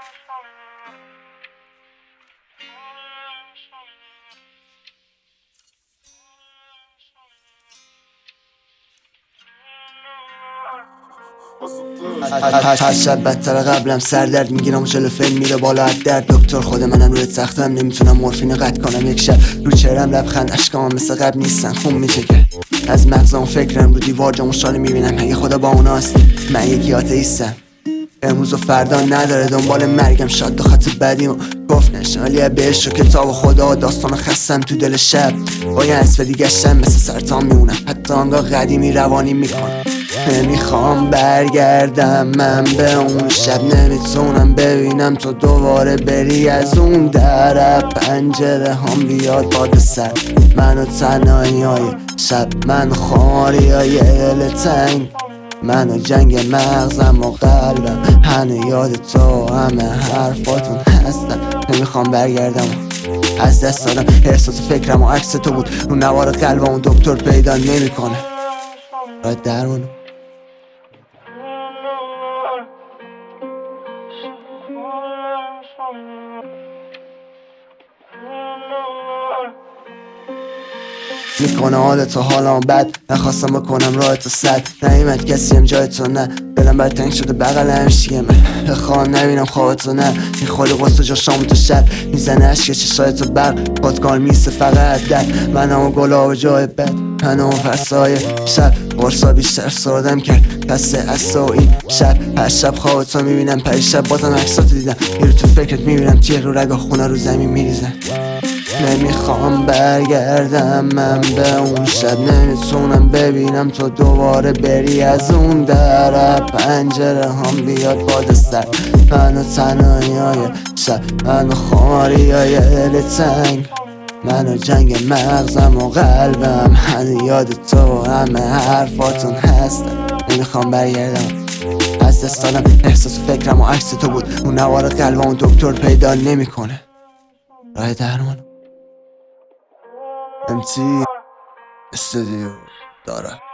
هر شب بدتر قبلم سردرد میگیرم و جلو فیلم میره بالا از درد. دکتر خود منم روی تختم نمیتونم مورفین قطع کنم. یک شب رو چهرم لبخند اشکام مثل قبل نیستن خون میچکه از مغزم. فکرم رو دیوار جا مشتاله میبینم اگه خدا با اوناست. من یکی آتئیستم امروز و فردا نداره دنبال مرگم. شاید به خط بدیم و گفت نشم ولی بهش و کتاب و خدا داستان خستم تو دل شب. با یه اسب دیگه شم مثل سرطان میمونم حتی آنگاه قدیمی روانی میکنم. نمیخوام برگردم من به اون شب. نمیتونم ببینم تو دوباره بری از اون در پنجره هم بیاد باد سر. من و تنهایی های شب، من خاری های دل تنگ، من و جنگ مغزم و قلبم. هنو یاد تو همه حرفاتون هستم. نمیخوام برگردم از دست دادم احساس فکرم و عکس تو بود رو نوار قلبم. اون دکتر پیدا نمیکنه راه درمونو. میکنه حال تو حالم بد، نخواستم بکنم راه تو سد. نیومد کسیم جای تو نه، دلم بر تنگ شده بغل همشیه من. بخوام نبینم خواب تو نه، میخوری قصد جا شام تو شب. میزنه عشق چشای تو برق، پادکار میسه فقط در. منم و گلاب جای بد، منم و فرسای شب. قرصا بیشتر سردم کرد پس اصلا این شب. هر شب خواب تو میبینم پریشب بازم عکساتو دیدم. یه رو تو فکرت میبینم تیه رو رگا خونه رو زمین میریزن. نمیخوام برگردم من به اون شب. نمیتونم ببینم تو دوباره بری از اون در پنجره هم بیاد باد سر. من و تنهایی های شب، من و خاری های دل تنگ، من و جنگ مغزم و قلبم. هنو یاد تو همه حرفاتون هستم. نمیخوام برگردم از دست دادم احساس فکرم و عکس تو بود اون نوار قلبم. اون دکتر پیدا نمیکنه راه درمون. MT استودیو داره.